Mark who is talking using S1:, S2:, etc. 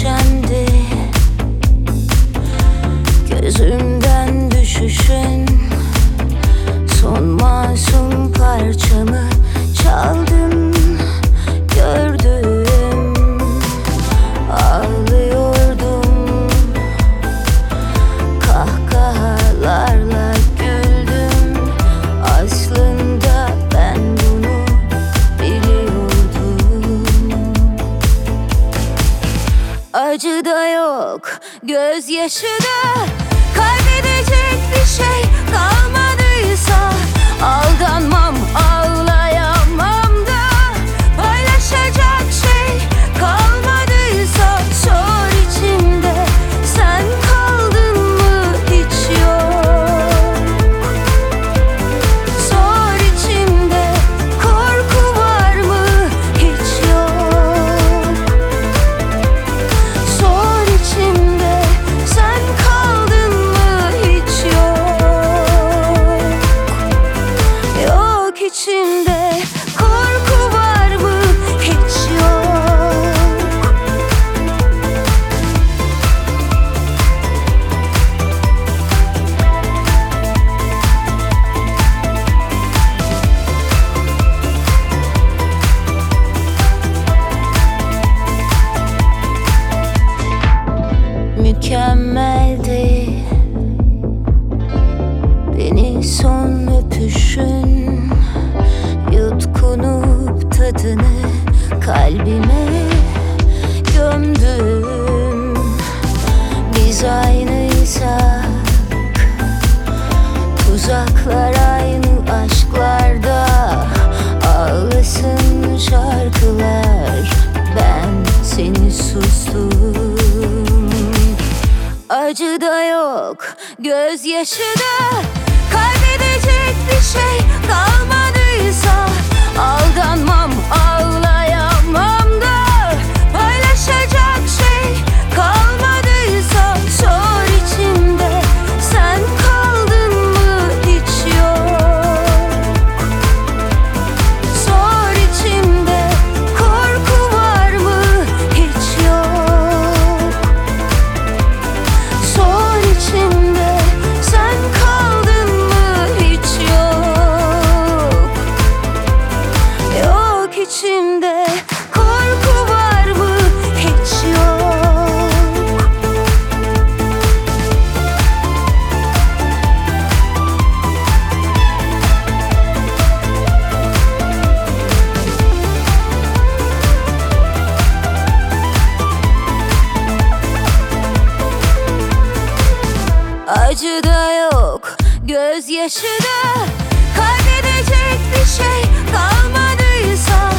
S1: tükendi gözümden düşüşün. Son masum parçamı çaldın, gördüm. Ağlıyordum, kahkahalarla güldüm. Aslında ben bunu biliyordum. Acı da yok, gözyaşı da, kaybedecek bir şey kalmadıysa aldanmam, ağlayamam da. Paylaşacak şey kalmadıysa sor içimde, sen kaldın mı hiç yok. Sor içimde, korku var mı hiç yok. Sor içimde, sen kaldın mı hiç yok. Yok içimde, korku var mı hiç yok. Mükemmeldi beni son öpüşün. Yutkunup tadını kalbime gömdüm. Biz aynıysak tuzaklar aynı aşklarda. Ağlasın şarkılar, ben seni sustum. Acı da yok, gözyaşı da, kaybedecek bir şey kalmadıysa aldanmam, ağlayamam da. Paylaşacak şey kalmadıysa sor içimde, sen kaldın mı hiç yok. Sor içimde, korku var mı hiç yok. Sor içimde, sen kaldın mı hiç yok. Yok içimde, korku var mı hiç yok. Acı da yok, gözyaşı da, kaybedecek bir şey kalmadıysa